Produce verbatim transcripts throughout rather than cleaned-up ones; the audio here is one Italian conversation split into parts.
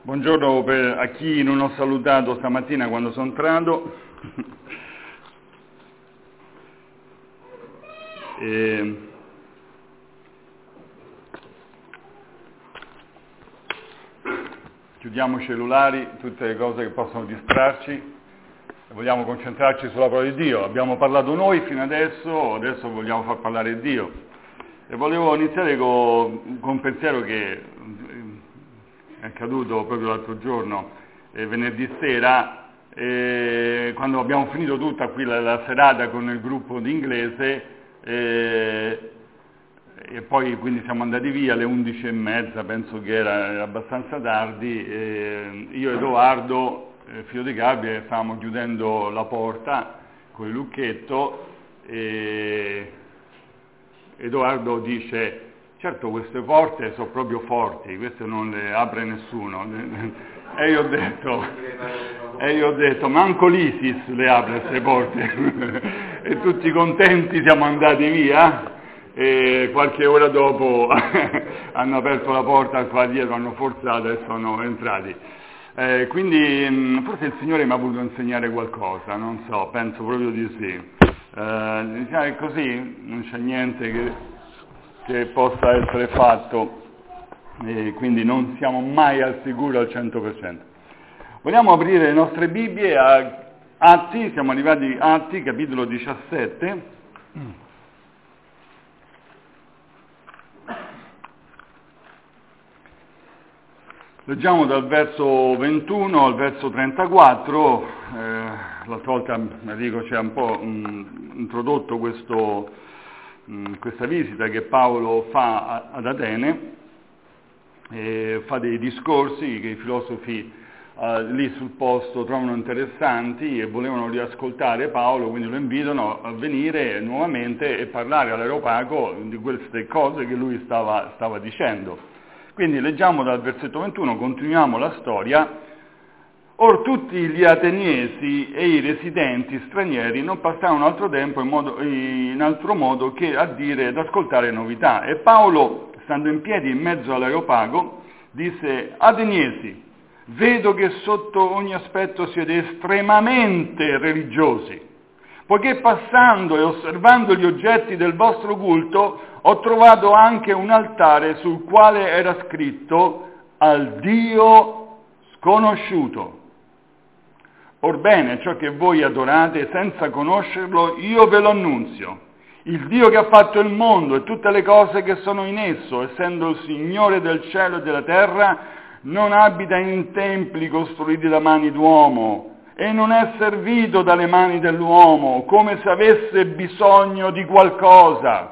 Buongiorno per, a chi non ho salutato stamattina quando sono entrato. E... Chiudiamo i cellulari, tutte le cose che possono distrarci, e vogliamo concentrarci sulla parola di Dio. Abbiamo parlato noi fino adesso, adesso vogliamo far parlare Dio. E volevo iniziare con, con un pensiero che è accaduto proprio l'altro giorno, eh, venerdì sera, eh, quando abbiamo finito tutta qui la, la serata con il gruppo di inglese, eh, e poi quindi siamo andati via alle undici e mezza, penso che era, era abbastanza tardi, eh, io e Edoardo, eh, figlio di Gabriele, stavamo chiudendo la porta con il lucchetto e Edoardo dice: certo, queste porte sono proprio forti, queste non le apre nessuno. E io ho detto, e io ho detto manco l'ISIS le apre queste porte. E tutti contenti siamo andati via, e qualche ora dopo hanno aperto la porta qua dietro, hanno forzato e sono entrati. Eh, quindi forse il Signore mi ha voluto insegnare qualcosa, non so, penso proprio di sì. Eh, è così, non c'è niente che, che possa essere fatto, e quindi non siamo mai al sicuro al cento per cento. Vogliamo aprire le nostre Bibbie a Atti, siamo arrivati a Atti, capitolo diciassette. Leggiamo dal verso ventuno al verso trentaquattro, eh, l'altra volta Enrico ci ha un po' mh, introdotto questo, mh, questa visita che Paolo fa a, ad Atene, e fa dei discorsi che i filosofi eh, lì sul posto trovano interessanti e volevano riascoltare Paolo, quindi lo invitano a venire nuovamente e parlare all'Areopago di queste cose che lui stava, stava dicendo. Quindi leggiamo dal versetto ventuno, continuiamo la storia. Or tutti gli ateniesi e i residenti stranieri non passarono altro tempo in, modo, in altro modo che a dire ed ascoltare novità. E Paolo, stando in piedi in mezzo all'Areopago, disse: ateniesi, vedo che sotto ogni aspetto siete estremamente religiosi, poiché passando e osservando gli oggetti del vostro culto ho trovato anche un altare sul quale era scritto al Dio sconosciuto. Orbene, ciò che voi adorate senza conoscerlo, io ve lo annunzio. Il Dio che ha fatto il mondo e tutte le cose che sono in esso, essendo il Signore del cielo e della terra, non abita in templi costruiti da mani d'uomo e non è servito dalle mani dell'uomo come se avesse bisogno di qualcosa.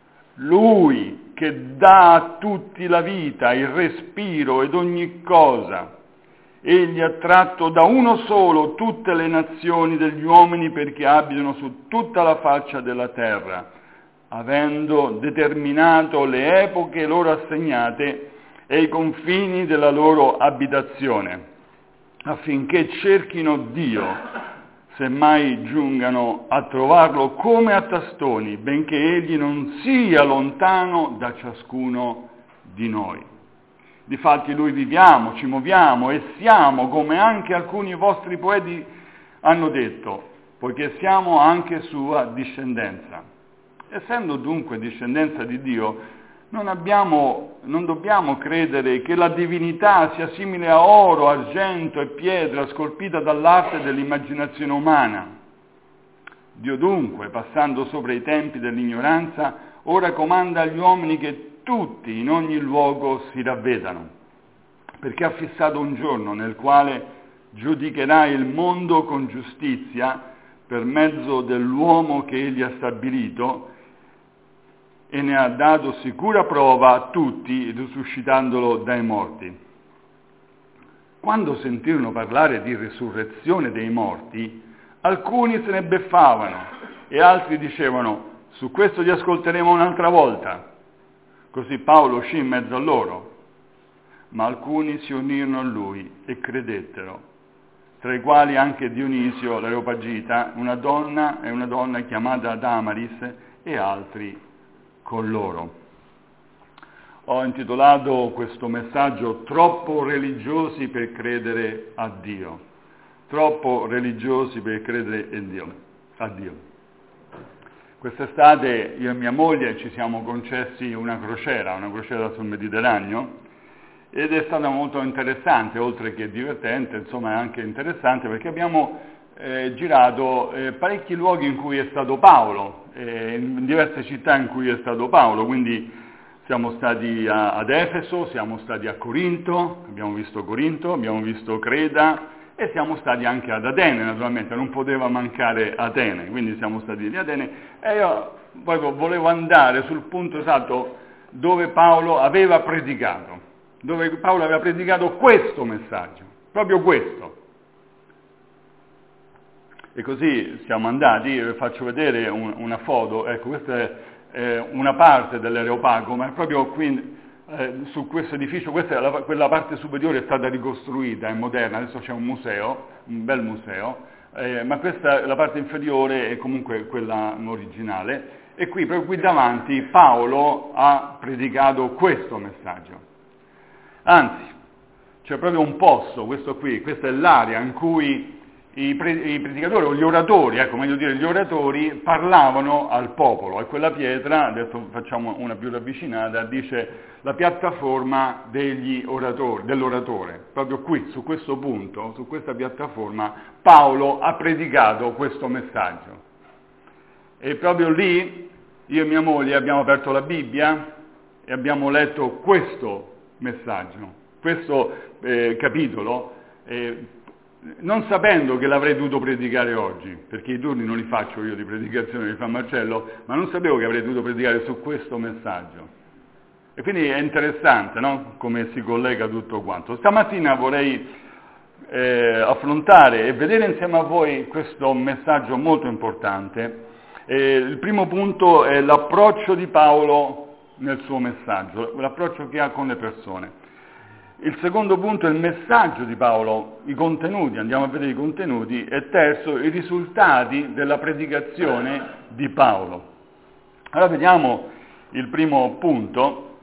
Lui che dà a tutti la vita, il respiro ed ogni cosa. Egli ha tratto da uno solo tutte le nazioni degli uomini perché abitano su tutta la faccia della terra, avendo determinato le epoche loro assegnate e i confini della loro abitazione, affinché cerchino Dio, semmai giungano a trovarlo come a tastoni, benché egli non sia lontano da ciascuno di noi. Difatti lui viviamo, ci muoviamo e siamo, come anche alcuni vostri poeti hanno detto, poiché siamo anche sua discendenza. Essendo dunque discendenza di Dio, non abbiamo, non dobbiamo credere che la divinità sia simile a oro, argento e pietra scolpita dall'arte dell'immaginazione umana. Dio dunque, passando sopra i tempi dell'ignoranza, ora comanda agli uomini che tutti in ogni luogo si ravvedano, perché ha fissato un giorno nel quale giudicherà il mondo con giustizia per mezzo dell'uomo che egli ha stabilito, e ne ha dato sicura prova a tutti, risuscitandolo dai morti. Quando sentirono parlare di risurrezione dei morti, alcuni se ne beffavano e altri dicevano: su questo ti ascolteremo un'altra volta. Così Paolo uscì in mezzo a loro, ma alcuni si unirono a lui e credettero, tra i quali anche Dionisio l'Areopagita, una donna e una donna chiamata Damaris, e altri con loro. ho intitolato questo messaggio "Troppo religiosi per credere a Dio". Troppo religiosi per credere in Dio, a Dio. Quest'estate io e mia moglie ci siamo concessi una crociera, una crociera sul Mediterraneo, ed è stata molto interessante, oltre che divertente, insomma è anche interessante perché abbiamo eh, girato eh, parecchi luoghi in cui è stato Paolo, eh, in diverse città in cui è stato Paolo, quindi siamo stati a, ad Efeso, siamo stati a Corinto, abbiamo visto Corinto, abbiamo visto Creta e siamo stati anche ad Atene, naturalmente, non poteva mancare Atene, quindi siamo stati di Atene e io proprio volevo andare sul punto esatto dove Paolo aveva predicato, dove Paolo aveva predicato questo messaggio, proprio questo. E così siamo andati, vi faccio vedere un, una foto, ecco questa è eh, una parte dell'Areopago, ma è proprio qui eh, su questo edificio, questa è la, quella parte superiore è stata ricostruita, è moderna, adesso c'è un museo, un bel museo, eh, ma questa, la parte inferiore è comunque quella originale, e qui, proprio qui davanti, Paolo ha predicato questo messaggio. Anzi, c'è proprio un posto, questo qui, questa è l'area in cui i, pre, i predicatori o gli oratori, ecco meglio dire gli oratori, parlavano al popolo, e quella pietra, adesso facciamo una più ravvicinata, dice la piattaforma degli oratori, dell'oratore. Proprio qui, su questo punto, su questa piattaforma, Paolo ha predicato questo messaggio. E proprio lì, io e mia moglie abbiamo aperto la Bibbia e abbiamo letto questo messaggio, questo eh, capitolo, eh, non sapendo che l'avrei dovuto predicare oggi, perché i turni non li faccio io di predicazione, li fa Marcello, ma non sapevo che avrei dovuto predicare su questo messaggio. E quindi è interessante, no? Come si collega tutto quanto. Stamattina vorrei eh, affrontare e vedere insieme a voi questo messaggio molto importante. Eh, il primo punto è l'approccio di Paolo nel suo messaggio, l'approccio che ha con le persone. Il secondo punto è il messaggio di Paolo, i contenuti, andiamo a vedere i contenuti, e terzo, i risultati della predicazione di Paolo. Allora vediamo il primo punto,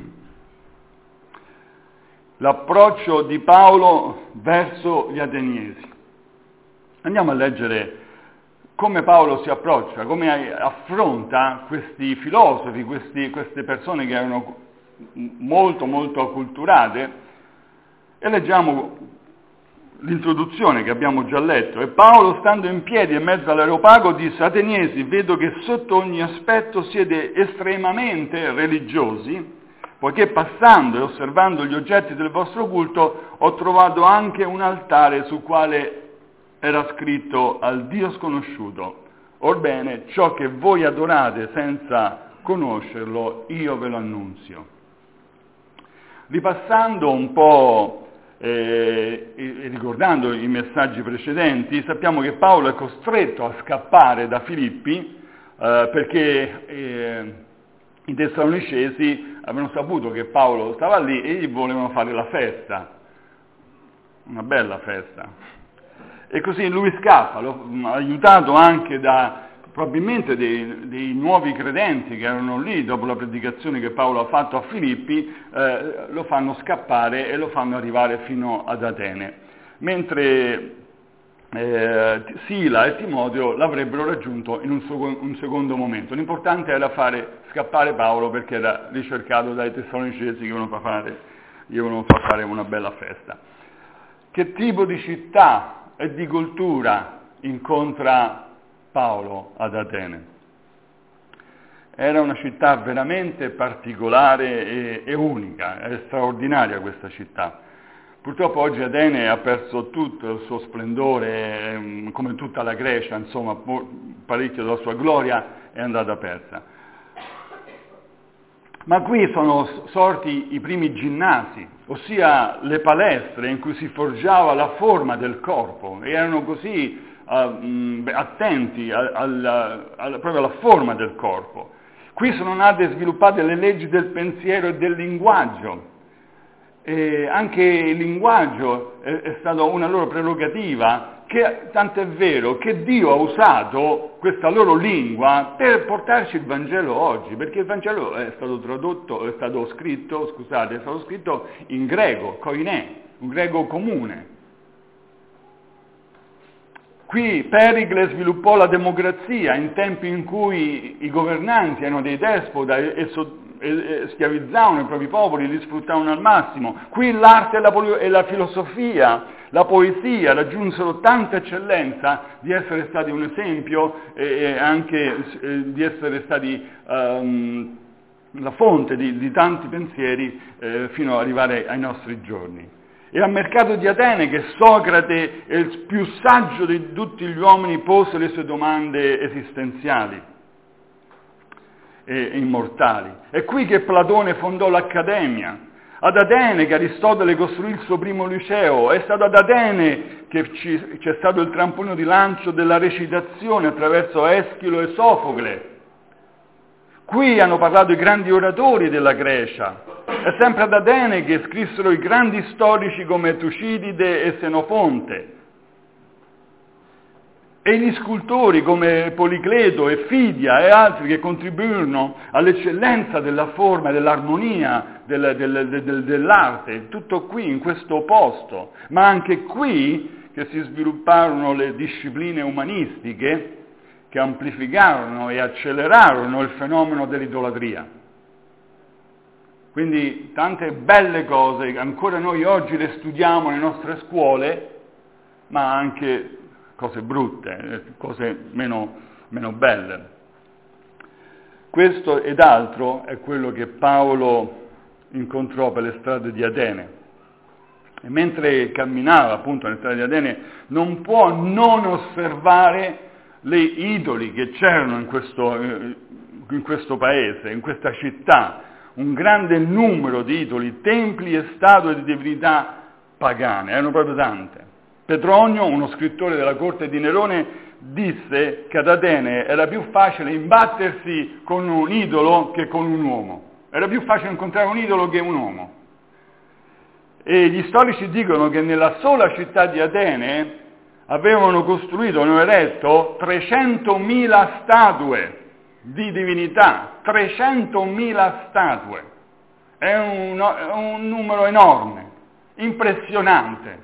l'approccio di Paolo verso gli ateniesi. Andiamo a leggere come Paolo si approccia, come affronta questi filosofi, questi, queste persone che erano molto molto acculturate, e leggiamo l'introduzione che abbiamo già letto. E Paolo, stando in piedi in mezzo all'Areopago, disse: Ateniesi, vedo che sotto ogni aspetto siete estremamente religiosi, poiché passando e osservando gli oggetti del vostro culto ho trovato anche un altare sul quale era scritto al Dio sconosciuto. Orbene, ciò che voi adorate senza conoscerlo, io ve lo annunzio. Ripassando un po' eh, e ricordando i messaggi precedenti, sappiamo che Paolo è costretto a scappare da Filippi eh, perché eh, i Tessalonicesi avevano saputo che Paolo stava lì e gli volevano fare la festa, una bella festa. E così lui scappa, lo, aiutato anche da probabilmente dei, dei nuovi credenti che erano lì dopo la predicazione che Paolo ha fatto a Filippi, eh, lo fanno scappare e lo fanno arrivare fino ad Atene, mentre eh, Sila e Timoteo l'avrebbero raggiunto in un, un secondo momento. L'importante era fare scappare Paolo perché era ricercato dai Tessalonicesi che volevano fare, gli volevano far fare una bella festa. Che tipo di città e di cultura incontra Paolo ad Atene? Era una città veramente particolare e, e unica, è straordinaria questa città. Purtroppo oggi Atene ha perso tutto il suo splendore, come tutta la Grecia, insomma, parecchio della sua gloria è andata persa. Ma qui sono sorti i primi ginnasi, ossia le palestre in cui si forgiava la forma del corpo, e erano così uh, mh, attenti a, a, a, proprio alla forma del corpo. Qui sono nate e sviluppate le leggi del pensiero e del linguaggio. E anche il linguaggio è, è stata una loro prerogativa, che, tant'è vero che Dio ha usato questa loro lingua per portarci il Vangelo oggi, perché il Vangelo è stato tradotto, è stato scritto, scusate, è stato scritto in greco, koiné, un greco comune. Qui Pericle sviluppò la democrazia in tempi in cui i governanti erano dei despota e, e, e, e schiavizzavano i propri popoli, li sfruttavano al massimo. Qui l'arte e la, e la filosofia, la poesia raggiunsero tanta eccellenza di essere stati un esempio e, e anche eh, di essere stati um, la fonte di, di tanti pensieri eh, fino ad arrivare ai nostri giorni. E al mercato di Atene che Socrate, il più saggio di tutti gli uomini, pose le sue domande esistenziali e immortali. È qui che Platone fondò l'Accademia, ad Atene che Aristotele costruì il suo primo liceo, è stato ad Atene che ci, c'è stato il trampolino di lancio della recitazione attraverso Eschilo e Sofocle. Qui hanno parlato i grandi oratori della Grecia. È sempre ad Atene che scrissero i grandi storici come Tucidide e Senofonte. E gli scultori come Policleto e Fidia e altri che contribuirono all'eccellenza della forma e dell'armonia del, del, del, dell'arte. Tutto qui, in questo posto. Ma anche qui che si svilupparono le discipline umanistiche che amplificarono e accelerarono il fenomeno dell'idolatria. Quindi tante belle cose, ancora noi oggi le studiamo nelle nostre scuole, ma anche cose brutte, cose meno, meno belle. Questo ed altro è quello che Paolo incontrò per le strade di Atene. E mentre camminava appunto nelle strade di Atene non può non osservare le idoli che c'erano in questo, in questo paese, in questa città, un grande numero di idoli, templi e statue di divinità pagane, erano proprio tante. Petronio, uno scrittore della corte di Nerone, disse che ad Atene era più facile imbattersi con un idolo che con un uomo. Era più facile incontrare un idolo che un uomo. E gli storici dicono che nella sola città di Atene avevano costruito, hanno eretto trecentomila statue di divinità, trecentomila statue. È un, è un numero enorme, impressionante.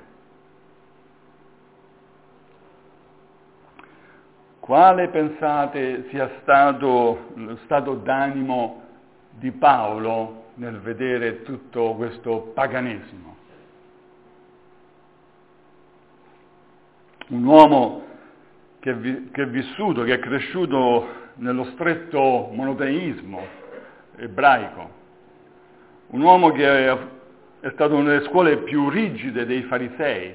Quale pensate sia stato lo stato d'animo di Paolo nel vedere tutto questo paganesimo? Un uomo che, vi, che è vissuto, che è cresciuto nello stretto monoteismo ebraico, un uomo che è, è stato nelle scuole più rigide dei farisei,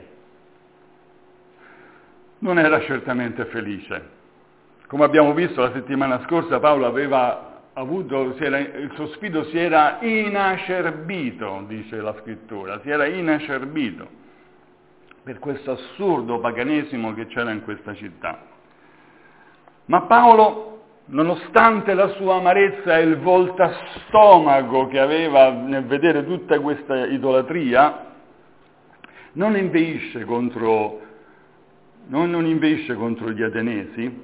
non era certamente felice. Come abbiamo visto la settimana scorsa, Paolo aveva avuto, si era, il suo spirito si era inacerbito, dice la scrittura, si era inacerbito per questo assurdo paganesimo che c'era in questa città. Ma Paolo, nonostante la sua amarezza e il voltastomaco che aveva nel vedere tutta questa idolatria, non inveisce contro, non, non inveisce contro gli atenesi,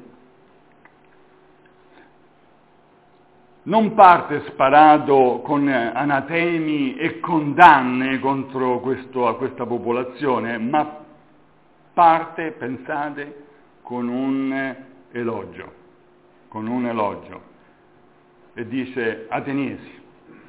non parte sparato con anatemi e condanne contro questo, questa popolazione, ma parte, pensate, con un elogio, con un elogio. E dice: Ateniesi,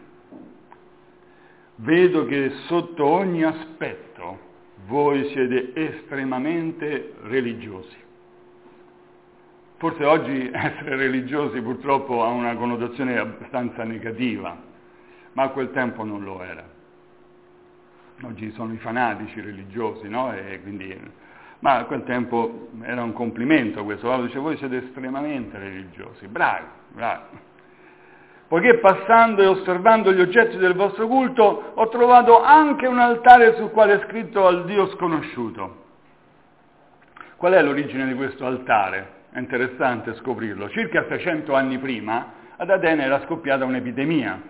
vedo che sotto ogni aspetto voi siete estremamente religiosi. Forse oggi essere religiosi purtroppo ha una connotazione abbastanza negativa, ma a quel tempo non lo era. Oggi sono i fanatici religiosi, no? E quindi, ma a quel tempo era un complimento questo. Paolo dice: voi siete estremamente religiosi, bravi, bravi. Poiché passando e osservando gli oggetti del vostro culto ho trovato anche un altare sul quale è scritto al Dio sconosciuto. Qual è l'origine di questo altare? È interessante scoprirlo. Circa seicento anni prima ad Atene era scoppiata un'epidemia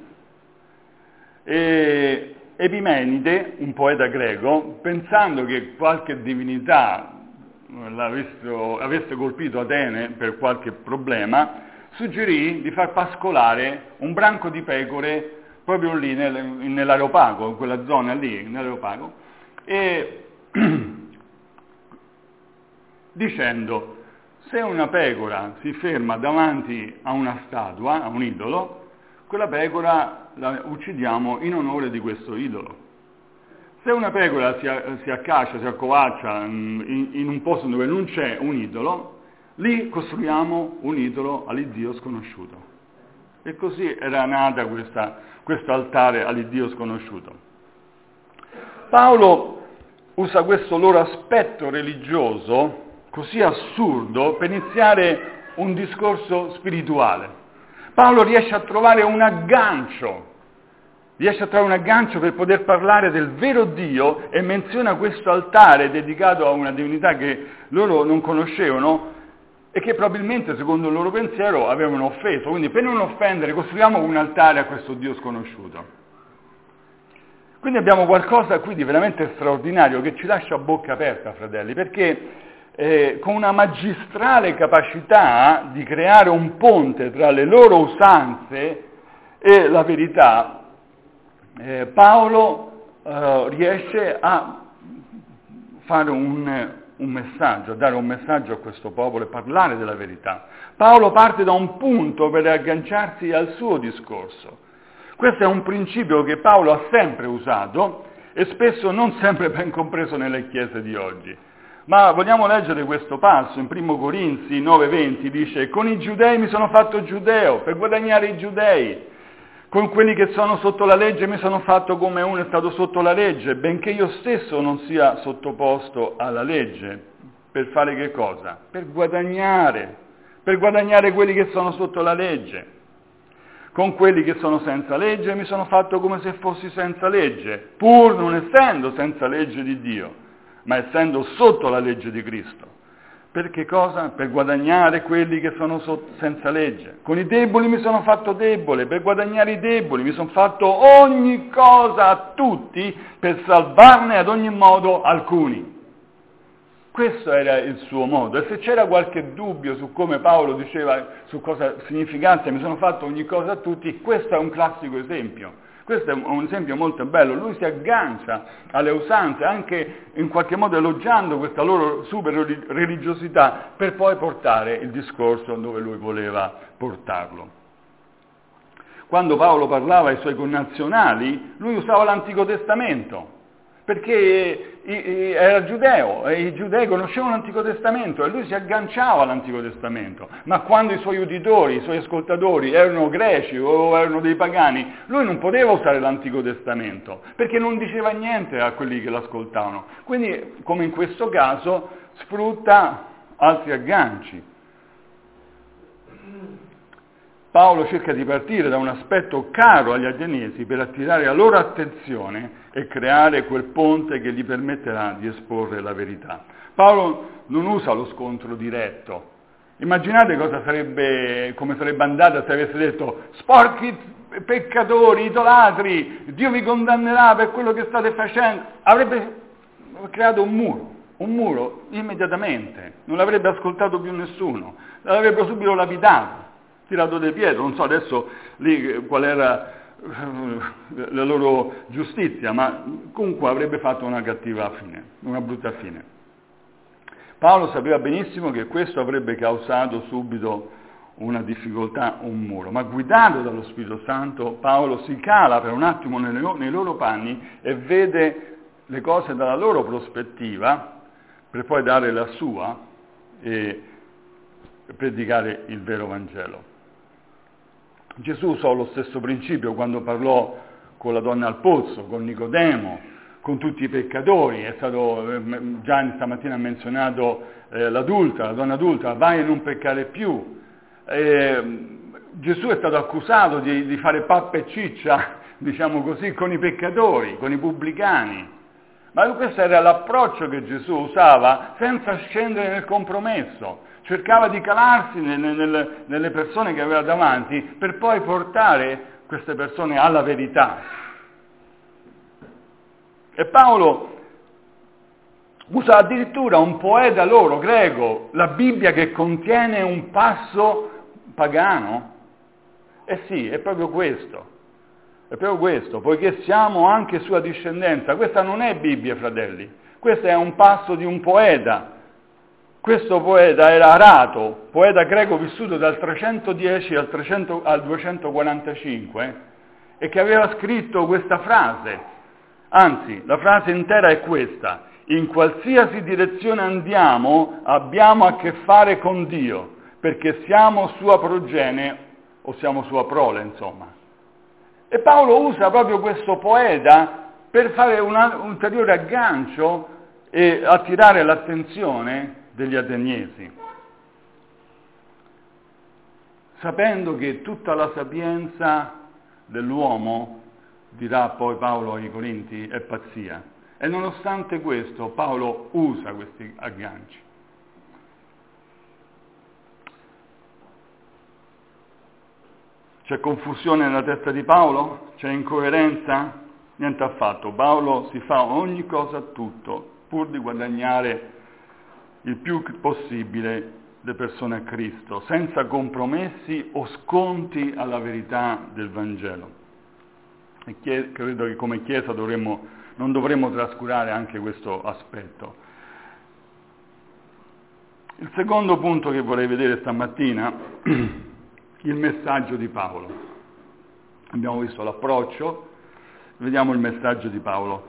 e Epimenide, un poeta greco, pensando che qualche divinità avesse colpito Atene per qualche problema, suggerì di far pascolare un branco di pecore proprio lì nel, nell'Areopago, in quella zona lì, nell'Areopago, e dicendo: se una pecora si ferma davanti a una statua, a un idolo, quella pecora la uccidiamo in onore di questo idolo. Se una pecora si, si accascia, si accovaccia in, in un posto dove non c'è un idolo, lì costruiamo un idolo all'Iddio sconosciuto. E così era nata questa, questo altare all'Iddio sconosciuto. Paolo usa questo loro aspetto religioso così assurdo per iniziare un discorso spirituale. Paolo riesce a trovare un aggancio, riesce a trovare un aggancio per poter parlare del vero Dio e menziona questo altare dedicato a una divinità che loro non conoscevano e che probabilmente, secondo il loro pensiero, avevano offeso. Quindi per non offendere costruiamo un altare a questo Dio sconosciuto. Quindi abbiamo qualcosa qui di veramente straordinario che ci lascia a bocca aperta, fratelli, perché eh, con una magistrale capacità di creare un ponte tra le loro usanze e la verità, Eh, Paolo eh, riesce a fare un, un messaggio, a dare un messaggio a questo popolo e parlare della verità. Paolo parte da un punto per agganciarsi al suo discorso. Questo è un principio che Paolo ha sempre usato e spesso non sempre ben compreso nelle chiese di oggi. Ma vogliamo leggere questo passo in primo Corinzi nove venti, dice: con i giudei mi sono fatto giudeo per guadagnare i giudei. Con quelli che sono sotto la legge mi sono fatto come uno è stato sotto la legge, benché io stesso non sia sottoposto alla legge. Per fare che cosa? Per guadagnare, per guadagnare quelli che sono sotto la legge. Con quelli che sono senza legge mi sono fatto come se fossi senza legge, pur non essendo senza legge di Dio, ma essendo sotto la legge di Cristo. Per che cosa? Per guadagnare quelli che sono sotto, senza legge. Con i deboli mi sono fatto debole, per guadagnare i deboli. Mi sono fatto ogni cosa a tutti per salvarne ad ogni modo alcuni. Questo era il suo modo. E se c'era qualche dubbio su come Paolo diceva, su cosa significasse mi sono fatto ogni cosa a tutti, questo è un classico esempio. Questo è un esempio molto bello, lui si aggancia alle usanze, anche in qualche modo elogiando questa loro super religiosità, per poi portare il discorso dove lui voleva portarlo. Quando Paolo parlava ai suoi connazionali, lui usava l'Antico Testamento, perché era giudeo e i giudei conoscevano l'Antico Testamento e lui si agganciava all'Antico Testamento, ma quando i suoi uditori, i suoi ascoltatori erano greci o erano dei pagani, lui non poteva usare l'Antico Testamento perché non diceva niente a quelli che l'ascoltavano. Quindi, come in questo caso, sfrutta altri agganci. Paolo cerca di partire da un aspetto caro agli ateniesi per attirare la loro attenzione e creare quel ponte che gli permetterà di esporre la verità. Paolo non usa lo scontro diretto. Immaginate cosa sarebbe, come sarebbe andata se avesse detto: sporchi peccatori, idolatri, Dio vi condannerà per quello che state facendo. Avrebbe creato un muro, un muro immediatamente, non l'avrebbe ascoltato più nessuno, l'avrebbero subito lapidato, tirato dei piedi, non so adesso lì qual era la loro giustizia, ma comunque avrebbe fatto una cattiva fine, una brutta fine. Paolo sapeva benissimo che questo avrebbe causato subito una difficoltà, un muro, ma guidato dallo Spirito Santo Paolo si cala per un attimo nei loro, nei loro panni e vede le cose dalla loro prospettiva per poi dare la sua e predicare il vero Vangelo. Gesù usò lo stesso principio quando parlò con la donna al pozzo, con Nicodemo, con tutti i peccatori. È stato, eh, Gianni stamattina ha menzionato eh, l'adulta, la donna adulta, vai a non peccare più. Eh, Gesù è stato accusato di, di fare pappa e ciccia, diciamo così, con i peccatori, con i pubblicani. Ma questo era l'approccio che Gesù usava senza scendere nel compromesso. Cercava di calarsi nelle, nelle, nelle persone che aveva davanti per poi portare queste persone alla verità. E Paolo Usa addirittura un poeta loro, greco, la Bibbia che contiene un passo pagano. Eh sì, è proprio questo, è proprio questo, poiché siamo anche sua discendenza. Questa non è Bibbia, fratelli, questo è un passo di un poeta. Questo poeta era Arato, poeta greco vissuto dal trecentodieci al, trecento, al duecentoquarantacinque, e che aveva scritto questa frase. Anzi, la frase intera è questa: in qualsiasi direzione andiamo abbiamo a che fare con Dio, perché siamo sua progenie o siamo sua prole, insomma. E Paolo usa proprio questo poeta per fare un ulteriore aggancio e attirare l'attenzione degli ateniesi, sapendo che tutta la sapienza dell'uomo, dirà poi Paolo ai Corinti, è pazzia. E nonostante questo Paolo usa questi agganci. C'è confusione nella testa di Paolo? C'è incoerenza? Niente affatto. Paolo si fa ogni cosa a tutto pur di guadagnare il più possibile le persone a Cristo, senza compromessi o sconti alla verità del Vangelo. E chie- credo che come Chiesa dovremmo, non dovremmo trascurare anche questo aspetto. Il secondo punto che vorrei vedere stamattina, il messaggio di Paolo. Abbiamo visto l'approccio, vediamo il messaggio di Paolo.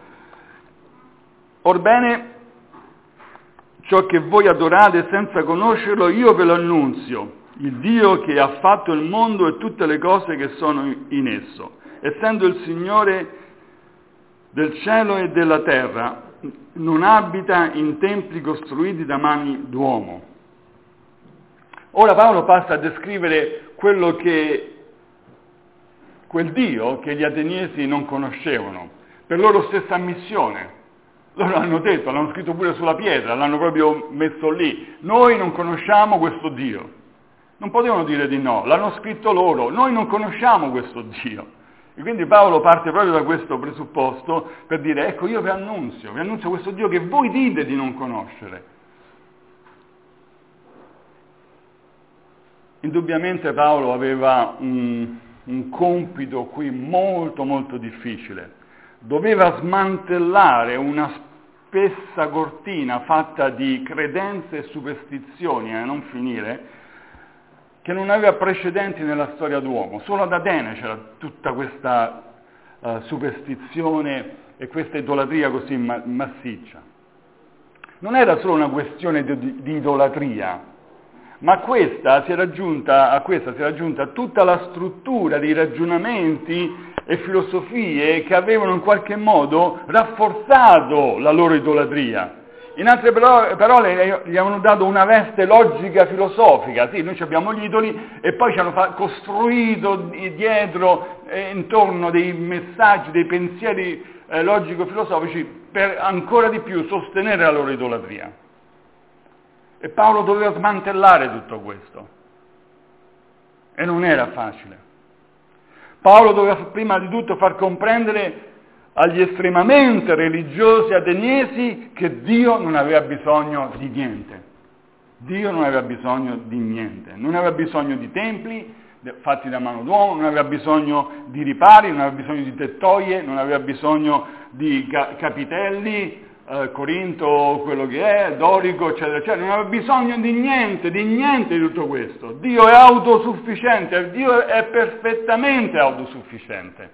Orbene, ciò che voi adorate senza conoscerlo, io ve lo annunzio, il Dio che ha fatto il mondo e tutte le cose che sono in esso, essendo il Signore del cielo e della terra, non abita in templi costruiti da mani d'uomo. Ora Paolo passa a descrivere quello che, quel Dio che gli ateniesi non conoscevano, per loro stessa missione. Loro hanno detto, l'hanno scritto pure sulla pietra, l'hanno proprio messo lì. Noi non conosciamo questo Dio. Non potevano dire di no, l'hanno scritto loro. Noi non conosciamo questo Dio. E quindi Paolo parte proprio da questo presupposto per dire, ecco, io vi annunzio, vi annunzio questo Dio che voi dite di non conoscere. Indubbiamente Paolo aveva un, un compito qui molto molto difficile. Doveva smantellare una spessa cortina fatta di credenze e superstizioni, a non finire, che non aveva precedenti nella storia d'uomo. Solo ad Atene c'era tutta questa uh, superstizione e questa idolatria così ma- massiccia. Non era solo una questione di, di idolatria, ma questa si era aggiunta, a questa si era aggiunta tutta la struttura di ragionamenti e filosofie che avevano in qualche modo rafforzato la loro idolatria. In altre parole, gli avevano dato una veste logica filosofica. Sì, noi abbiamo gli idoli e poi ci hanno fa- costruito dietro, eh, intorno dei messaggi, dei pensieri eh, logico-filosofici per ancora di più sostenere la loro idolatria. E Paolo doveva smantellare tutto questo. E non era facile. Paolo doveva prima di tutto far comprendere agli estremamente religiosi ateniesi che Dio non aveva bisogno di niente. Dio non aveva bisogno di niente. Non aveva bisogno di templi fatti da mano d'uomo, non aveva bisogno di ripari, non aveva bisogno di tettoie, non aveva bisogno di ca- capitelli, eh, Corinto, quello che è, dorico, eccetera, eccetera. Non aveva bisogno di niente, di niente di tutto questo. Dio è autosufficiente, Dio è perfettamente autosufficiente.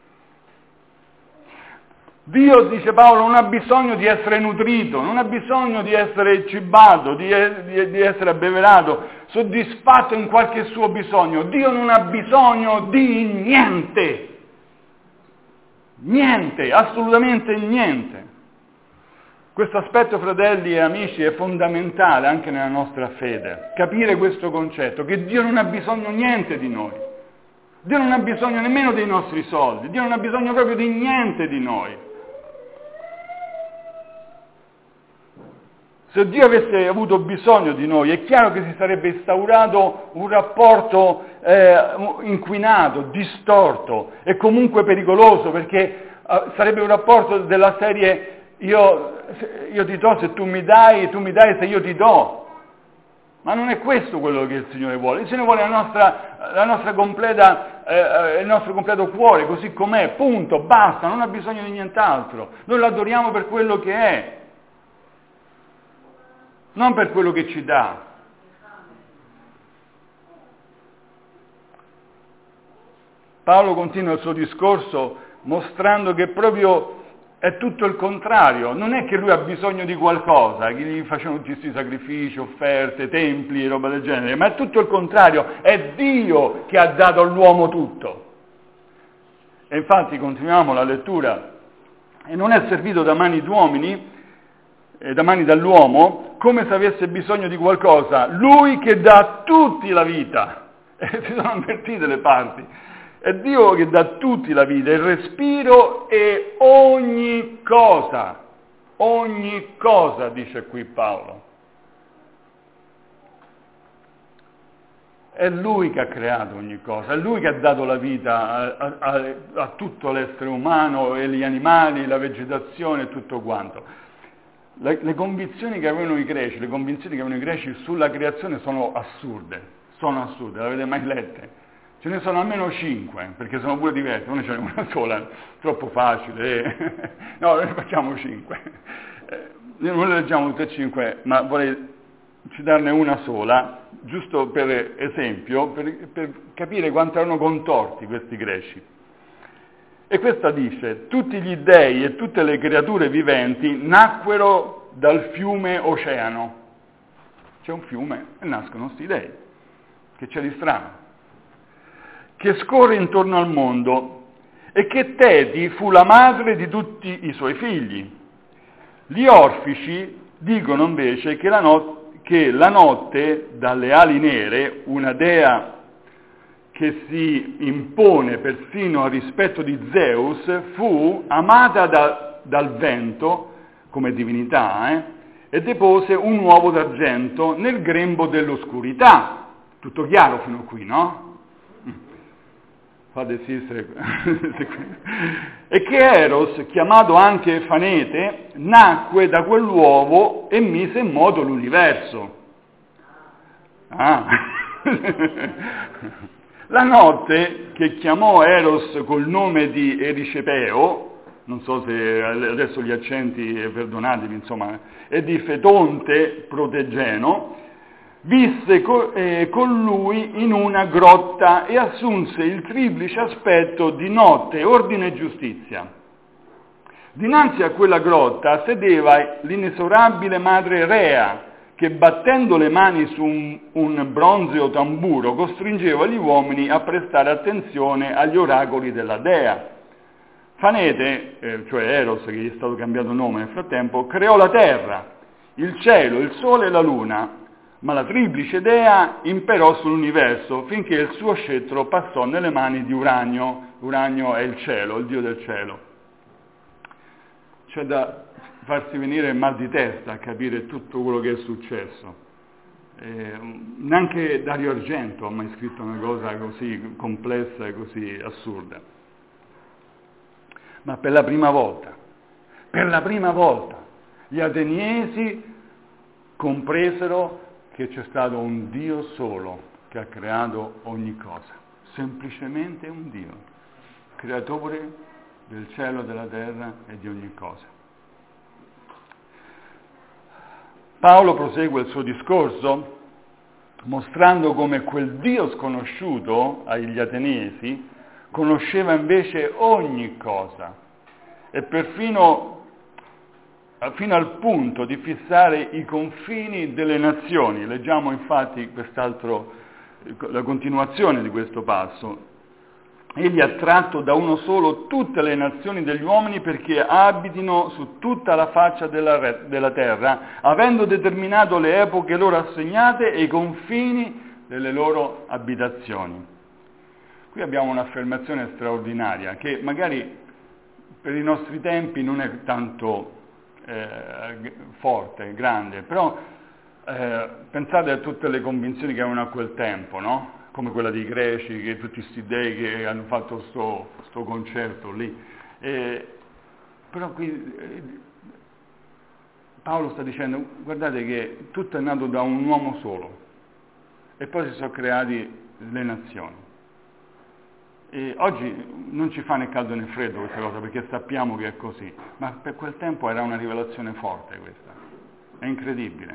Dio, dice Paolo, non ha bisogno di essere nutrito, non ha bisogno di essere cibato, di, di, di essere abbeverato, soddisfatto in qualche suo bisogno. Dio non ha bisogno di niente, niente, assolutamente niente. Questo aspetto, fratelli e amici, è fondamentale anche nella nostra fede, capire questo concetto, che Dio non ha bisogno niente di noi. Dio non ha bisogno nemmeno dei nostri soldi, Dio non ha bisogno proprio di niente di noi. Se Dio avesse avuto bisogno di noi, è chiaro che si sarebbe instaurato un rapporto eh, inquinato, distorto e comunque pericoloso, perché eh, sarebbe un rapporto della serie io io ti do se tu mi dai, tu mi dai se io ti do. Ma non è questo quello che il Signore vuole. Il Signore vuole la nostra, la nostra completa, eh, il nostro completo cuore, così com'è, punto, basta, non ha bisogno di nient'altro. Noi lo adoriamo per quello che è, non per quello che ci dà. Paolo continua il suo discorso mostrando che proprio è tutto il contrario, non è che lui ha bisogno di qualcosa, che gli facciano tutti questi sacrifici, offerte, templi e roba del genere, ma è tutto il contrario, è Dio che ha dato all'uomo tutto. E infatti continuiamo la lettura, e non è servito da mani d'uomini, eh, da mani dall'uomo, come se avesse bisogno di qualcosa, lui che dà a tutti la vita. E si sono avvertite le parti. È Dio che dà a tutti la vita, il respiro e ogni cosa, ogni cosa, dice qui Paolo. È Lui che ha creato ogni cosa, è Lui che ha dato la vita a, a, a tutto l'essere umano e gli animali, la vegetazione e tutto quanto. Le, le convinzioni che avevano i greci, le convinzioni che avevano i greci sulla creazione sono assurde, sono assurde, l'avete mai lette? Ce ne sono almeno cinque, perché sono pure diverse, noi ce n'è una sola, troppo facile, eh. No, noi facciamo cinque. Eh, non le leggiamo tutte e cinque, ma vorrei citarne una sola, giusto per esempio, per, per capire quanto erano contorti questi greci. E questa dice, tutti gli dei e tutte le creature viventi nacquero dal fiume Oceano. C'è un fiume e nascono sti dei, che c'è di strano, che scorre intorno al mondo e che Teti fu la madre di tutti i suoi figli. Gli orfici dicono invece che la, not- che la notte, dalle ali nere, una dea che si impone persino al rispetto di Zeus, fu amata da- dal vento come divinità eh, e depose un uovo d'argento nel grembo dell'oscurità. Tutto chiaro fino a qui, no? Fate sì, se... e che Eros, chiamato anche Fanete, nacque da quell'uovo e mise in moto l'universo. Ah. La notte che chiamò Eros col nome di Ericepeo, non so se adesso gli accenti, perdonatemi, insomma, e di Fetonte Protegeno, visse co- eh, con lui in una grotta e assunse il triplice aspetto di notte, ordine e giustizia. Dinanzi a quella grotta sedeva l'inesorabile madre Rea, che battendo le mani su un, un bronzeo tamburo costringeva gli uomini a prestare attenzione agli oracoli della dea. Fanete, eh, cioè Eros, che gli è stato cambiato nome nel frattempo, creò la terra, il cielo, il sole e la luna, ma la triplice dea imperò sull'universo finché il suo scettro passò nelle mani di Uranio. Uranio è il cielo, il dio del cielo. C'è da farsi venire il mal di testa a capire tutto quello che è successo. Eh, neanche Dario Argento ha mai scritto una cosa così complessa e così assurda. Ma per la prima volta, per la prima volta, gli ateniesi compresero che c'è stato un Dio solo che ha creato ogni cosa, semplicemente un Dio, creatore del cielo, della terra e di ogni cosa. Paolo prosegue il suo discorso mostrando come quel Dio sconosciuto agli ateniesi conosceva invece ogni cosa e perfino fino al punto di fissare i confini delle nazioni. Leggiamo infatti quest'altro, la continuazione di questo passo. Egli ha tratto da uno solo tutte le nazioni degli uomini perché abitino su tutta la faccia della, della terra, avendo determinato le epoche loro assegnate e i confini delle loro abitazioni. Qui abbiamo un'affermazione straordinaria che magari per i nostri tempi non è tanto Eh, forte, grande, però eh, pensate a tutte le convinzioni che avevano a quel tempo, no? Come quella dei greci, che tutti questi dei che hanno fatto sto, sto concerto lì. Eh, però qui eh, Paolo sta dicendo, guardate che tutto è nato da un uomo solo e poi si sono creati le nazioni. E oggi non ci fa né caldo né freddo questa cosa perché sappiamo che è così, ma per quel tempo era una rivelazione forte questa, è incredibile.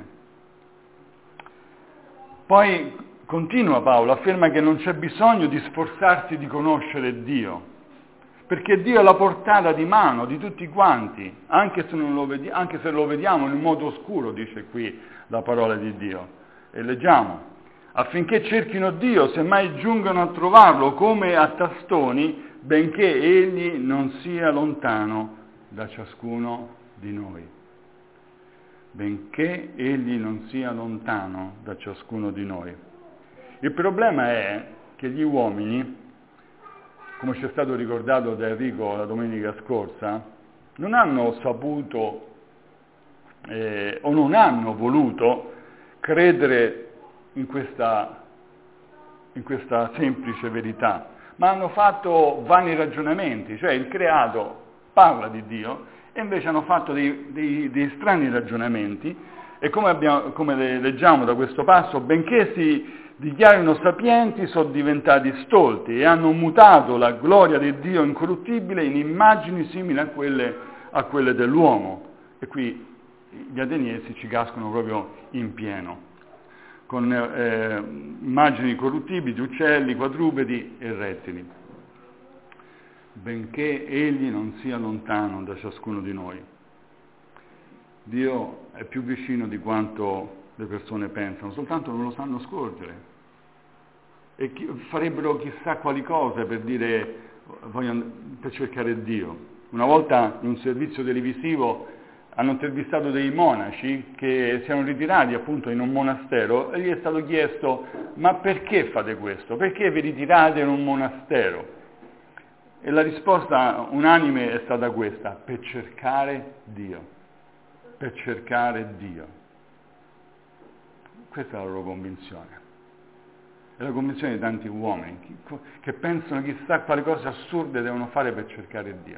Poi continua Paolo, afferma che non c'è bisogno di sforzarsi di conoscere Dio, perché Dio è la portata di mano di tutti quanti, anche se, non lo, vedi- anche se lo vediamo in un modo oscuro, dice qui la parola di Dio. E leggiamo, affinché cerchino Dio, semmai giungano a trovarlo come a tastoni, benché Egli non sia lontano da ciascuno di noi. Benché Egli non sia lontano da ciascuno di noi. Il problema è che gli uomini, come ci è stato ricordato da Enrico la domenica scorsa, non hanno saputo eh, o non hanno voluto credere in questa, in questa semplice verità, ma hanno fatto vani ragionamenti, cioè il creato parla di Dio e invece hanno fatto dei, dei, dei strani ragionamenti e come, abbiamo, come leggiamo da questo passo, benché si dichiarino sapienti, sono diventati stolti e hanno mutato la gloria di Dio incorruttibile in immagini simili a quelle, a quelle dell'uomo. E qui gli ateniesi ci cascano proprio in pieno, con eh, immagini corruttibili di uccelli, quadrupedi e rettili. Benché Egli non sia lontano da ciascuno di noi. Dio è più vicino di quanto le persone pensano, soltanto non lo sanno scorgere e chi, farebbero chissà quali cose per dire voglio, per cercare Dio. Una volta in un servizio televisivo hanno intervistato dei monaci che si erano ritirati appunto in un monastero e gli è stato chiesto ma perché fate questo? Perché vi ritirate in un monastero? E la risposta unanime è stata questa: per cercare Dio, per cercare Dio. Questa è la loro convinzione. È la convinzione di tanti uomini che pensano chissà quali cose assurde devono fare per cercare Dio.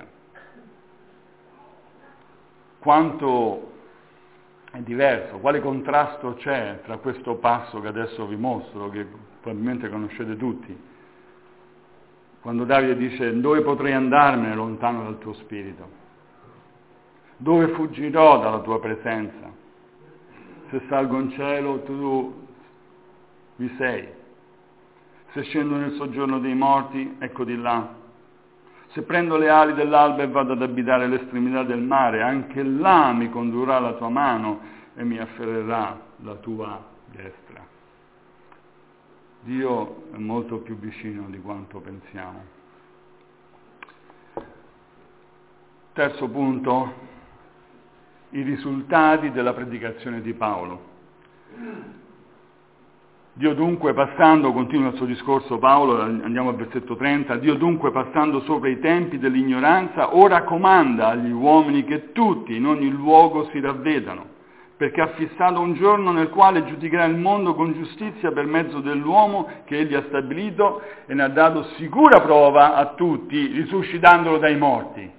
Quanto è diverso, quale contrasto c'è tra questo passo che adesso vi mostro, che probabilmente conoscete tutti, quando Davide dice dove potrei andarmene lontano dal tuo spirito? Dove fuggirò dalla tua presenza? Se salgo in cielo, tu vi sei. Se scendo nel soggiorno dei morti, ecco di là. Se prendo le ali dell'alba e vado ad abitare all'estremità del mare, anche là mi condurrà la tua mano e mi afferrerà la tua destra. Dio è molto più vicino di quanto pensiamo. Terzo punto. I risultati della predicazione di Paolo. Dio dunque passando, continua il suo discorso Paolo, andiamo al versetto trenta, Dio dunque passando sopra i tempi dell'ignoranza, ora comanda agli uomini che tutti in ogni luogo si ravvedano, perché ha fissato un giorno nel quale giudicherà il mondo con giustizia per mezzo dell'uomo che egli ha stabilito e ne ha dato sicura prova a tutti, risuscitandolo dai morti.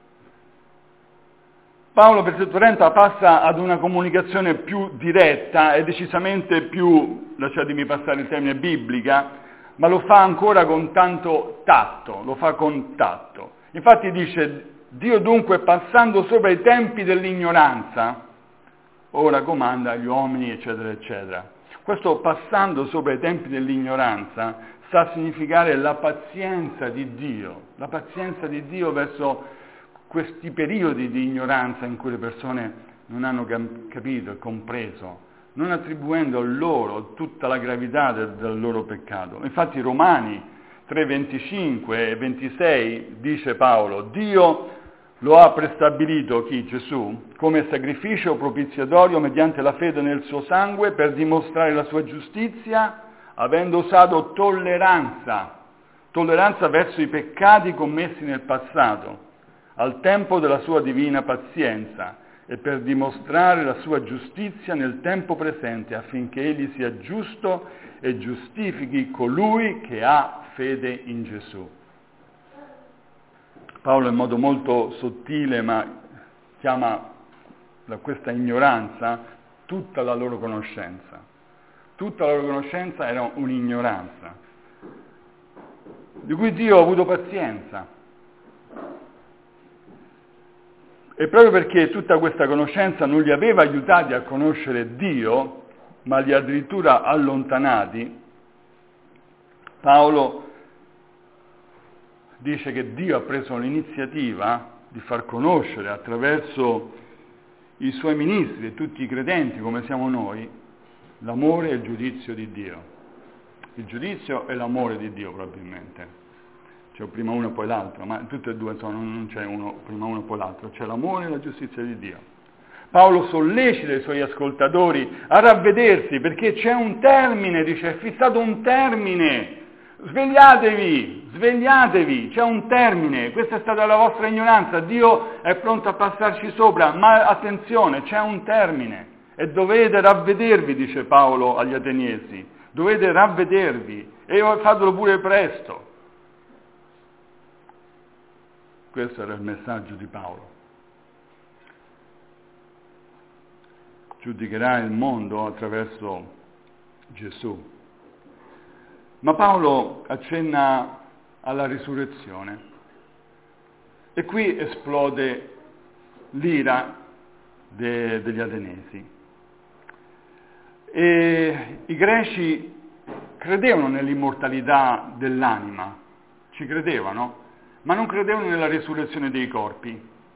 Paolo, versetto trenta, passa ad una comunicazione più diretta e decisamente più, lasciatemi passare il termine, biblica, ma lo fa ancora con tanto tatto, lo fa con tatto. Infatti dice, Dio dunque passando sopra i tempi dell'ignoranza, ora comanda agli uomini, eccetera, eccetera. Questo passando sopra i tempi dell'ignoranza sta a significare la pazienza di Dio, la pazienza di Dio verso questi periodi di ignoranza in cui le persone non hanno capito e compreso, non attribuendo a loro tutta la gravità del, del loro peccato. Infatti Romani tre, venticinque e ventisei dice Paolo, Dio lo ha prestabilito, chi? Gesù, come sacrificio propiziatorio mediante la fede nel suo sangue per dimostrare la sua giustizia, avendo usato tolleranza, tolleranza verso i peccati commessi nel passato, al tempo della sua divina pazienza e per dimostrare la sua giustizia nel tempo presente affinché egli sia giusto e giustifichi colui che ha fede in Gesù. Paolo in modo molto sottile ma chiama da questa ignoranza tutta la loro conoscenza. Tutta la loro conoscenza era un'ignoranza, di cui Dio ha avuto pazienza. E proprio perché tutta questa conoscenza non li aveva aiutati a conoscere Dio, ma li ha addirittura allontanati, Paolo dice che Dio ha preso l'iniziativa di far conoscere attraverso i suoi ministri e tutti i credenti, come siamo noi, l'amore e il giudizio di Dio. Il giudizio e l'amore di Dio, probabilmente. C'è prima uno e poi l'altro, ma tutte e due sono, non c'è uno prima uno e poi l'altro, c'è l'amore e la giustizia di Dio. Paolo sollecita i suoi ascoltatori a ravvedersi, perché c'è un termine, dice, è fissato un termine, svegliatevi, svegliatevi, c'è un termine, questa è stata la vostra ignoranza, Dio è pronto a passarci sopra, ma attenzione, c'è un termine, e dovete ravvedervi, dice Paolo agli Ateniesi, dovete ravvedervi, e fatelo pure presto. Questo era il messaggio di Paolo. Giudicherà il mondo attraverso Gesù. Ma Paolo accenna alla risurrezione e qui esplode l'ira de, degli Atenesi. E i greci credevano nell'immortalità dell'anima, ci credevano, ma non credevano nella risurrezione dei corpi.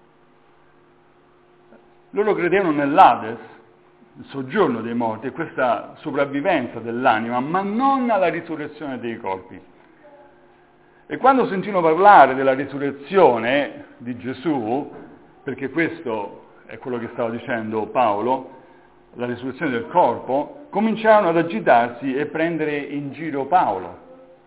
Loro credevano nell'Hades, il soggiorno dei morti, e questa sopravvivenza dell'anima, ma non alla risurrezione dei corpi. E quando sentirono parlare della risurrezione di Gesù, perché questo è quello che stava dicendo Paolo, la risurrezione del corpo, cominciarono ad agitarsi e prendere in giro Paolo.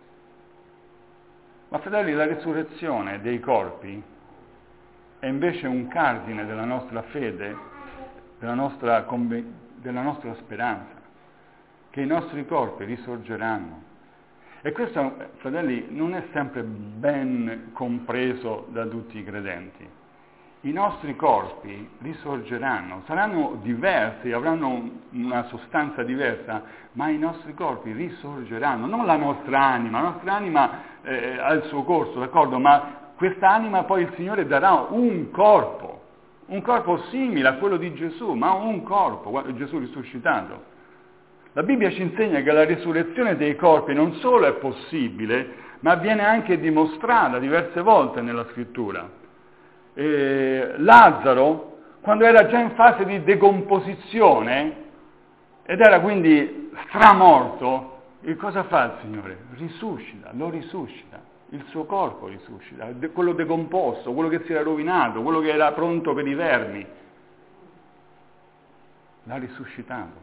Ma fratelli, la risurrezione dei corpi è invece un cardine della nostra fede, della nostra, della nostra speranza, che i nostri corpi risorgeranno. E questo, fratelli, non è sempre ben compreso da tutti i credenti. I nostri corpi risorgeranno, saranno diversi, avranno una sostanza diversa, ma i nostri corpi risorgeranno, non la nostra anima, la nostra anima eh, ha il suo corso, d'accordo, ma questa anima poi il Signore darà un corpo, un corpo simile a quello di Gesù, ma un corpo, Gesù risuscitato. La Bibbia ci insegna che la risurrezione dei corpi non solo è possibile, ma viene anche dimostrata diverse volte nella Scrittura. Eh, Lazzaro, quando era già in fase di decomposizione ed era quindi stramorto, che cosa fa il Signore? Risuscita, lo risuscita, il suo corpo risuscita, quello decomposto, quello che si era rovinato, quello che era pronto per i vermi, l'ha risuscitato.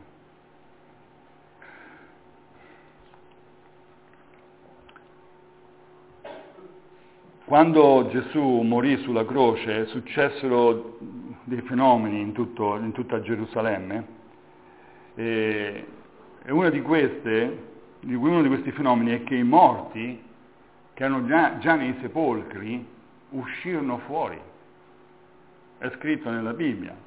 Quando Gesù morì sulla croce successero dei fenomeni in, tutto, in tutta Gerusalemme e, e una di queste, uno di questi fenomeni è che i morti che erano già, già nei sepolcri uscirono fuori. È scritto nella Bibbia.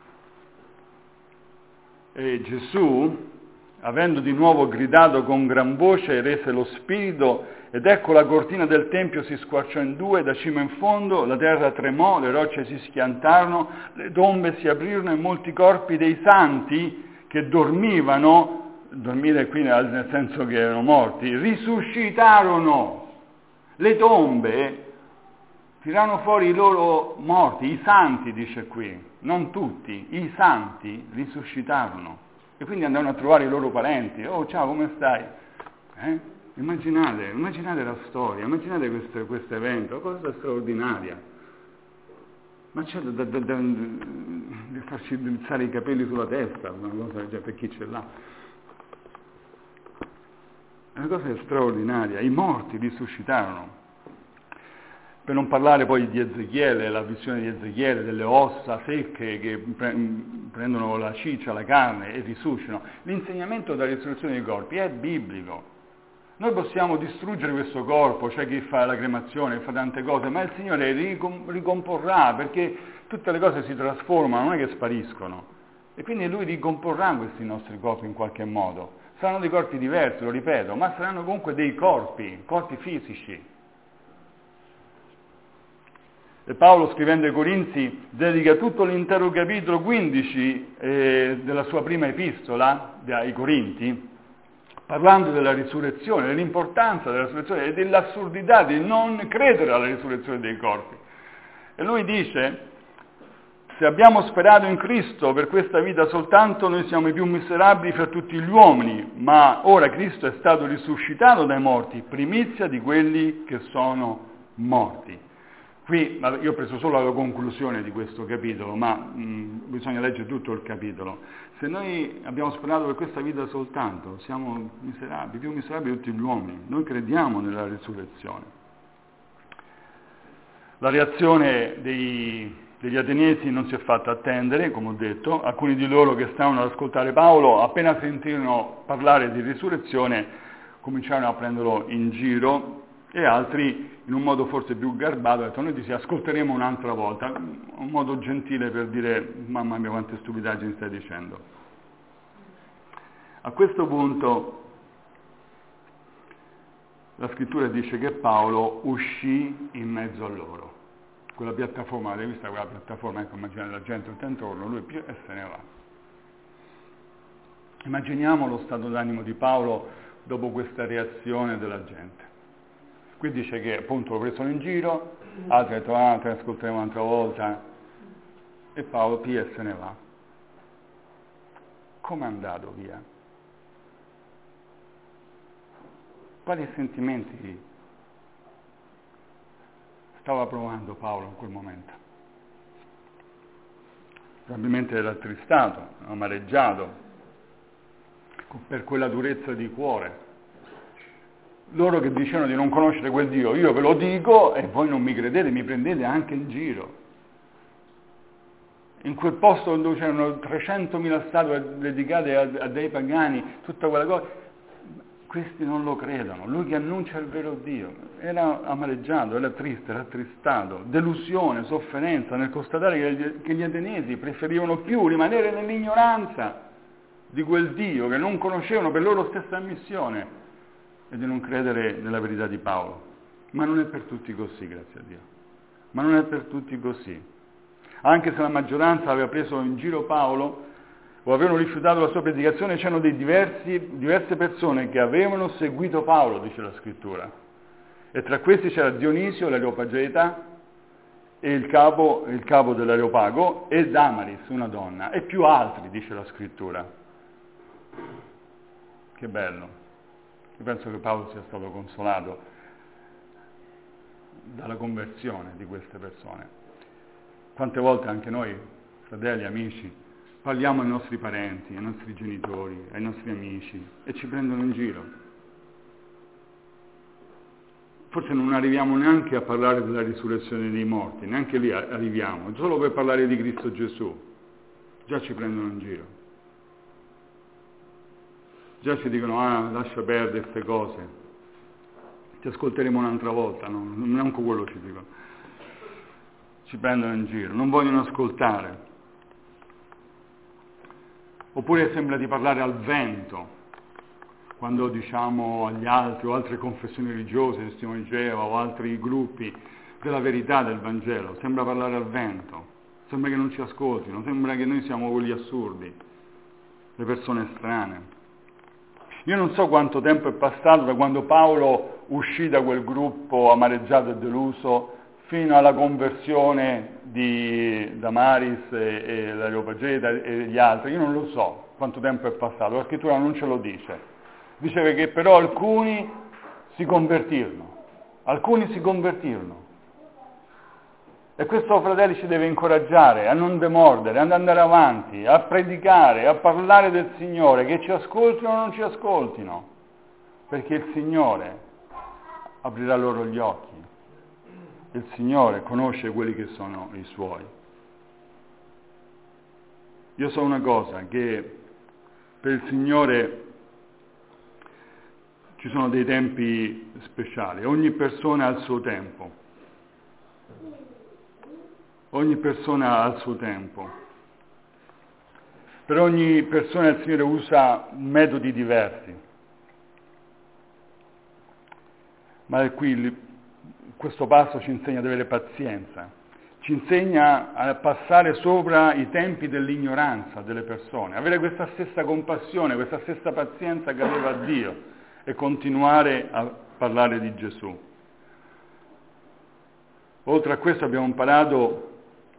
E Gesù, avendo di nuovo gridato con gran voce, rese lo spirito, ed ecco la cortina del Tempio si squarciò in due, da cima in fondo, la terra tremò, le rocce si schiantarono, le tombe si aprirono e molti corpi dei santi che dormivano, dormire qui nel senso che erano morti, risuscitarono. Le tombe tirarono fuori i loro morti, i santi dice qui, non tutti, i santi risuscitarono. E quindi andarono a trovare i loro parenti. Oh, ciao, come stai? Eh? Immaginate, immaginate la storia, immaginate questo, questo evento, una cosa straordinaria. Ma c'è da, da, da, da farci drizzare i capelli sulla testa, una cosa già per chi ce l'ha. È una cosa straordinaria. I morti risuscitarono. Per non parlare poi di Ezechiele, la visione di Ezechiele, delle ossa secche che pre- prendono la ciccia, la carne e risuscitano. L'insegnamento della risurrezione dei corpi è biblico. Noi possiamo distruggere questo corpo, c'è chi fa la cremazione, fa tante cose, ma il Signore ricom- ricomporrà, perché tutte le cose si trasformano, non è che spariscono. E quindi Lui ricomporrà questi nostri corpi in qualche modo. Saranno dei corpi diversi, lo ripeto, ma saranno comunque dei corpi, corpi fisici. E Paolo, scrivendo ai Corinzi, dedica tutto l'intero capitolo quindici eh, della sua prima epistola ai Corinti, parlando della risurrezione, dell'importanza della risurrezione e dell'assurdità di non credere alla risurrezione dei corpi. E lui dice: se abbiamo sperato in Cristo per questa vita soltanto, noi siamo i più miserabili fra tutti gli uomini, ma ora Cristo è stato risuscitato dai morti, primizia di quelli che sono morti. Qui io ho preso solo la conclusione di questo capitolo, ma mh, bisogna leggere tutto il capitolo. Se noi abbiamo sperato per questa vita soltanto, siamo miserabili, più miserabili di tutti gli uomini. Noi crediamo nella risurrezione. La reazione dei, degli ateniesi non si è fatta attendere, come ho detto. Alcuni di loro che stavano ad ascoltare Paolo, appena sentirono parlare di risurrezione, cominciarono a prenderlo in giro, e altri, in un modo forse più garbato, hanno detto: noi ti ascolteremo un'altra volta, un modo gentile per dire: mamma mia, quante stupidaggini stai dicendo. A questo punto la scrittura dice che Paolo uscì in mezzo a loro. Quella piattaforma, l'avete vista quella piattaforma? Ecco, immaginate la gente tutto intorno, lui più e se ne va. Immaginiamo lo stato d'animo di Paolo dopo questa reazione della gente. Qui dice che appunto lo presero in giro, altri hanno detto: ah, te ne ascolteremo un'altra volta, e Paolo pia e se ne va. Come è andato via? Quali sentimenti stava provando Paolo in quel momento? Probabilmente era attristato, amareggiato, per quella durezza di cuore. Loro che dicevano di non conoscere quel Dio, io ve lo dico e voi non mi credete, mi prendete anche in giro. In quel posto dove c'erano trecentomila statue dedicate a, a dei pagani, tutta quella cosa, questi non lo credono. Lui che annuncia il vero Dio era amareggiato, era triste, era attristato, delusione, sofferenza nel constatare che gli, che gli ateniesi preferivano più rimanere nell'ignoranza di quel Dio che non conoscevano per loro stessa ammissione e di non credere nella verità di Paolo. Ma non è per tutti così, grazie a Dio. Ma non è per tutti così. Anche se la maggioranza aveva preso in giro Paolo o avevano rifiutato la sua predicazione, c'erano dei diversi, diverse persone che avevano seguito Paolo, dice la scrittura. E tra questi c'era Dionisio, l'Areopagita, e il capo, il capo dell'Areopago, e Damaris, una donna, e più altri, dice la scrittura. Che bello. Io penso che Paolo sia stato consolato dalla conversione di queste persone. Quante volte anche noi, fratelli, amici, parliamo ai nostri parenti, ai nostri genitori, ai nostri amici e ci prendono in giro. Forse non arriviamo neanche a parlare della risurrezione dei morti, neanche lì arriviamo, solo per parlare di Cristo Gesù. Già ci prendono in giro. Già ci dicono: ah, lascia perdere queste cose, ti ascolteremo un'altra volta, no? Neanche quello ci dicono. Ci prendono in giro, non vogliono ascoltare. Oppure sembra di parlare al vento, quando diciamo agli altri o altre confessioni religiose, testimoni di Geova o altri gruppi, della verità del Vangelo. Sembra parlare al vento, sembra che non ci ascoltino, sembra che noi siamo quelli assurdi, le persone strane. Io non so quanto tempo è passato da quando Paolo uscì da quel gruppo amareggiato e deluso fino alla conversione di Damaris e, e l'Areopagita e gli altri. Io non lo so quanto tempo è passato, la scrittura non ce lo dice. Dice che però alcuni si convertirono, alcuni si convertirono. E questo, fratelli, ci deve incoraggiare a non demordere, ad andare avanti, a predicare, a parlare del Signore, che ci ascoltino o non ci ascoltino, perché il Signore aprirà loro gli occhi. Il Signore conosce quelli che sono i Suoi. Io so una cosa, che per il Signore ci sono dei tempi speciali, ogni persona ha il suo tempo, ogni persona ha il suo tempo, per ogni persona il Signore usa metodi diversi, ma qui questo passo ci insegna ad avere pazienza, ci insegna a passare sopra i tempi dell'ignoranza delle persone, avere questa stessa compassione, questa stessa pazienza che aveva Dio e continuare a parlare di Gesù. Oltre a questo abbiamo imparato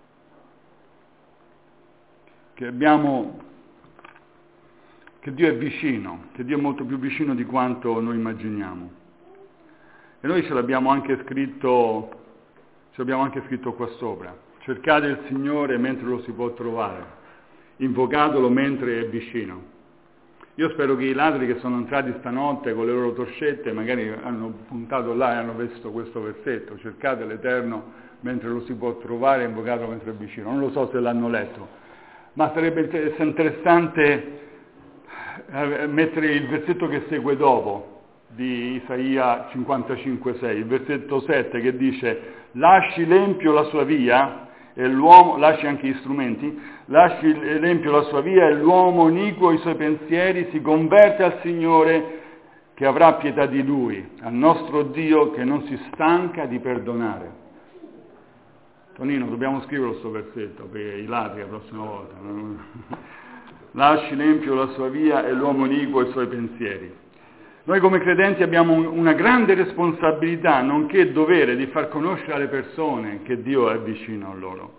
che abbiamo che Dio è vicino, che Dio è molto più vicino di quanto noi immaginiamo. E noi ce l'abbiamo anche scritto Ci abbiamo anche scritto qua sopra. Cercate il Signore mentre lo si può trovare, invocatelo mentre è vicino. Io spero che i ladri che sono entrati stanotte con le loro torcette magari hanno puntato là e hanno visto questo versetto, cercate l'Eterno mentre lo si può trovare, invocatelo mentre è vicino. Non lo so se l'hanno letto, ma sarebbe interessante mettere il versetto che segue dopo, di Isaia cinquantacinque sei, il versetto sette, che dice: lasci l'empio la sua via e l'uomo, lasci anche gli strumenti, lasci l'empio la sua via e l'uomo iniquo i suoi pensieri, si converte al Signore che avrà pietà di lui, al nostro Dio che non si stanca di perdonare. Tonino, dobbiamo scrivere questo versetto per i ladri la prossima volta. Lasci l'empio la sua via e l'uomo iniquo i suoi pensieri. Noi come credenti abbiamo una grande responsabilità, nonché dovere, di far conoscere alle persone che Dio è vicino a loro,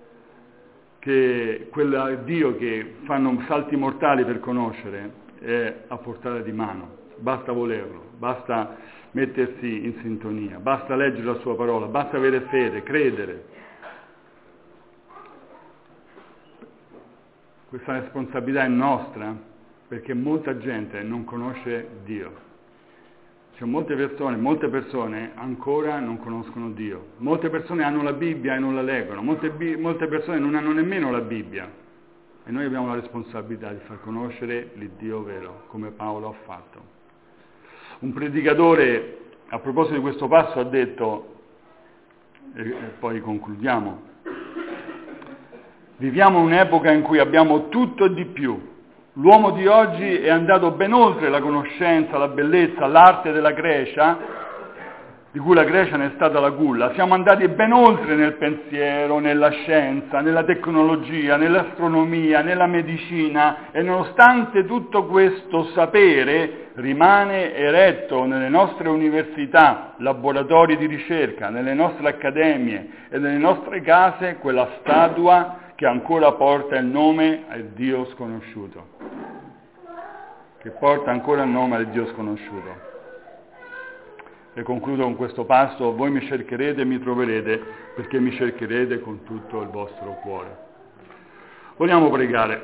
che quel Dio che fanno salti mortali per conoscere è a portata di mano, basta volerlo, basta mettersi in sintonia, basta leggere la sua parola, basta avere fede, credere. Questa responsabilità è nostra, perché molta gente non conosce Dio. Cioè molte persone, molte persone ancora non conoscono Dio. Molte persone hanno la Bibbia e non la leggono. Molte, molte persone non hanno nemmeno la Bibbia. E noi abbiamo la responsabilità di far conoscere l'Iddio vero, come Paolo ha fatto. Un predicatore, a proposito di questo passo, ha detto, e, e poi concludiamo, viviamo un'epoca in cui abbiamo tutto e di più. L'uomo di oggi è andato ben oltre la conoscenza, la bellezza, l'arte della Grecia, di cui la Grecia ne è stata la culla. Siamo andati ben oltre nel pensiero, nella scienza, nella tecnologia, nell'astronomia, nella medicina, e nonostante tutto questo sapere rimane eretto nelle nostre università, laboratori di ricerca, nelle nostre accademie e nelle nostre case quella statua che ancora porta il nome al Dio sconosciuto, che porta ancora il nome al Dio sconosciuto. E concludo con questo passo: voi mi cercherete e mi troverete, perché mi cercherete con tutto il vostro cuore. Vogliamo pregare.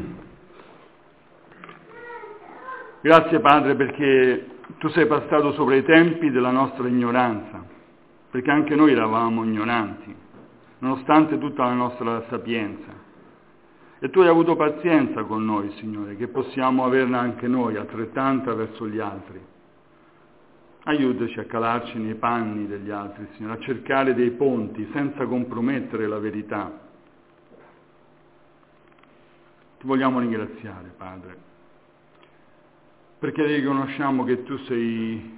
Grazie Padre, perché tu sei passato sopra i tempi della nostra ignoranza, perché anche noi eravamo ignoranti, nonostante tutta la nostra sapienza. E tu hai avuto pazienza con noi, Signore, che possiamo averla anche noi, altrettanta verso gli altri. Aiutaci a calarci nei panni degli altri, Signore, a cercare dei ponti senza compromettere la verità. Ti vogliamo ringraziare, Padre, perché riconosciamo che tu sei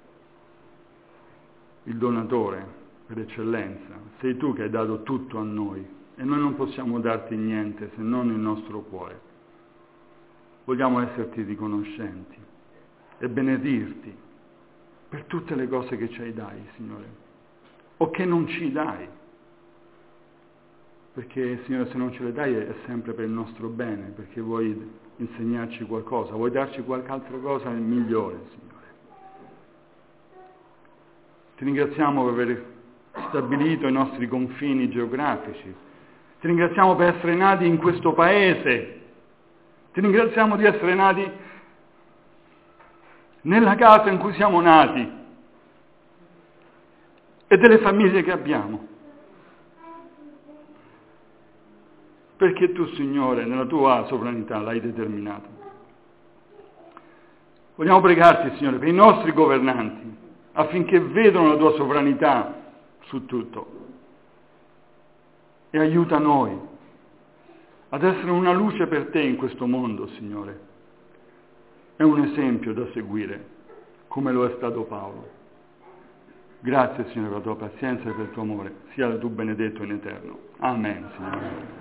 il donatore per eccellenza, sei tu che hai dato tutto a noi e noi non possiamo darti niente se non il nostro cuore. Vogliamo esserti riconoscenti e benedirti per tutte le cose che ci hai dai, Signore, o che non ci dai, perché, Signore, se non ce le dai è sempre per il nostro bene, perché vuoi insegnarci qualcosa, vuoi darci qualche altra cosa migliore, Signore. Ti ringraziamo per aver stabilito i nostri confini geografici, ti ringraziamo per essere nati in questo paese, ti ringraziamo di essere nati nella casa in cui siamo nati e delle famiglie che abbiamo, perché tu, Signore, nella tua sovranità l'hai determinato. Vogliamo pregarti, Signore, per i nostri governanti, affinché vedano la tua sovranità su tutto. E aiuta noi ad essere una luce per te in questo mondo, Signore. È un esempio da seguire, come lo è stato Paolo. Grazie, Signore, per la tua pazienza e per il tuo amore. Sia tu benedetto in eterno. Amen, Signore.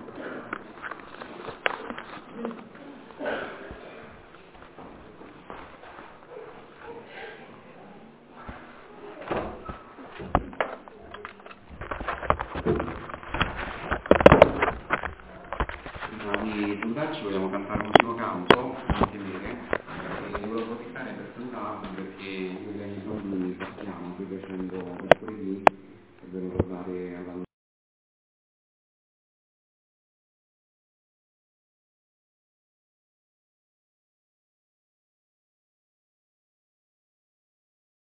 Di salutarci vogliamo cantare un ultimo canto, mantenere, e volevo approfittare per salutarvi perché gli organizzatori sappiamo, qui facendo mercoledì, per ricordare alla